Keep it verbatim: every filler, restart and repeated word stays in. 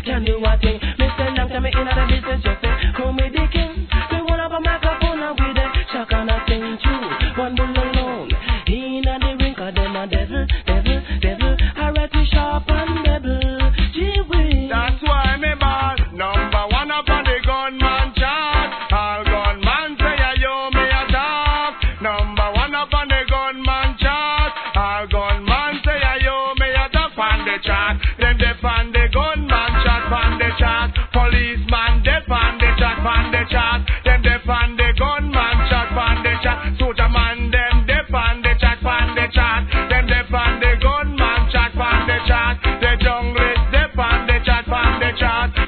can do a thing. Mister Long time me in the business, just say, call me the king. We want up a microphone and with them, shock and a thing too. One bull alone, he in the ring, cause them a devil, devil, devil. Alright, we sharp and devil, gee whiz. That's why me ball, number one up on the gunman chart. All gunman say a yo me a talk. Number one up on the gunman chart. All gunman say a yo me a talk on the chart. Them defend the gunman chart on the chart. Policeman defend the chart on the chart. Them defend the gunman.